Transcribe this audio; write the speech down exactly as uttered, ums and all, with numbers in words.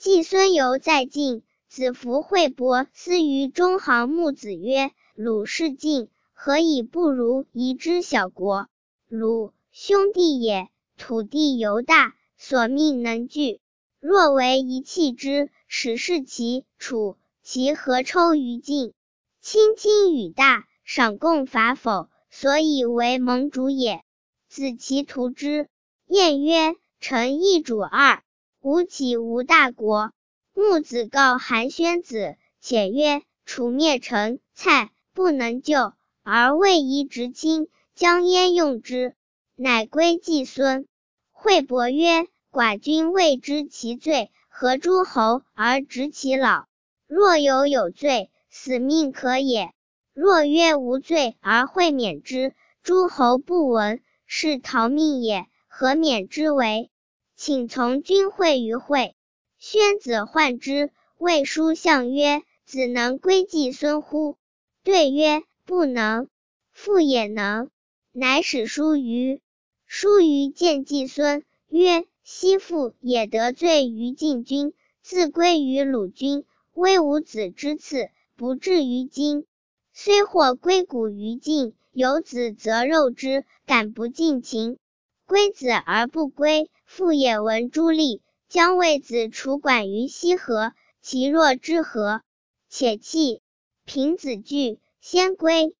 季孙游在晋，子服惠伯思于中行木子曰：鲁是晋，何以不如夷之小国？鲁，兄弟也，土地犹大，所命能据。若为一弃之，使是齐、楚，其何抽于晋？亲亲与大，赏贡伐否，所以为盟主也。子其图之。晏曰：臣亦主二，吾岂无大国？木子告韩宣子，且曰：楚灭陈、蔡，不能救，而魏夷直亲，将焉用之？乃归季孙。惠伯曰：寡君未知其罪，何诸侯而执其老？若有有罪，死命可也；若曰无罪而会免之，诸侯不闻，是逃命也，何免之为？请从君会于会。宣子患之，谓叔向曰：子能归季孙乎？对曰：不能。父也能。乃使叔虞。叔虞见季孙，曰：昔父也得罪于晋君，自归于鲁君，威无子之赐，不至于今。虽或归谷于晋，有子则肉之，敢不尽情？归子而不归，父也闻诸吏，将为子处管于西河，其若之何？且弃。平子惧，先归。